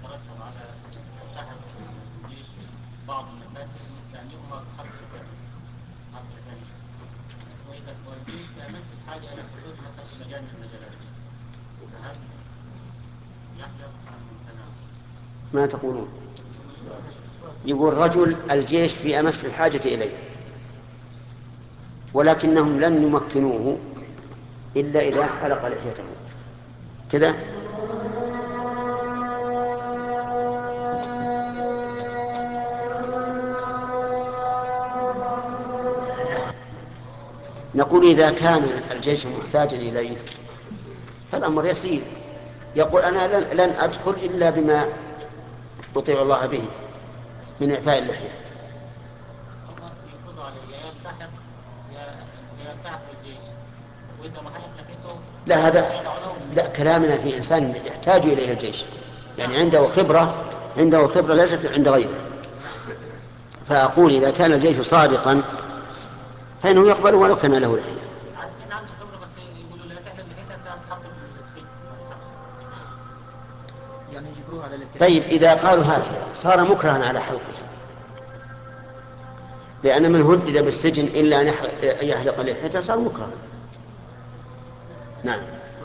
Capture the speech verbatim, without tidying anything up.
يترتب على التحق الجيش بعض المفاسد مثل أن يؤمر حق الكفر حق الكفر وإذا الجيش في أمس الحاجة إلى الحدود مثلا في مجال من المجالات فهل يحلق أم يمتنع؟ ما تقولون؟ يقول رجل الجيش في أمس الحاجة إليه ولكنهم لن يمكنوه إلا إذا حلق لحيته كذا. نقول إذا كان الجيش محتاجا إليه فالأمر يسير، يقول أنا لن, لن أدخل إلا بما أطيع الله به من إعفاء اللحية. هم يفرضوا عليه يا يلتحق يا يلتحق بالجيش وإذا ما حلق لحيته لا هذا لا، كلامنا في إنسان يحتاج إليه الجيش، يعني عنده خبرة عنده خبرة ليست عند غيره. فأقول إذا كان الجيش صادقا فإنه يقبل ولو كان له لحية. عارفين عنده خبرة بس يقولوا لا تحلق لحيتك تحط في السجن والحبس يعني يجبروه على الاتحاد. طيب إذا قالوا هكذا صار مكرها على حلقه، لأن من هدد بالسجن إلا أن يحلق لحيته صار مكرها. نعم.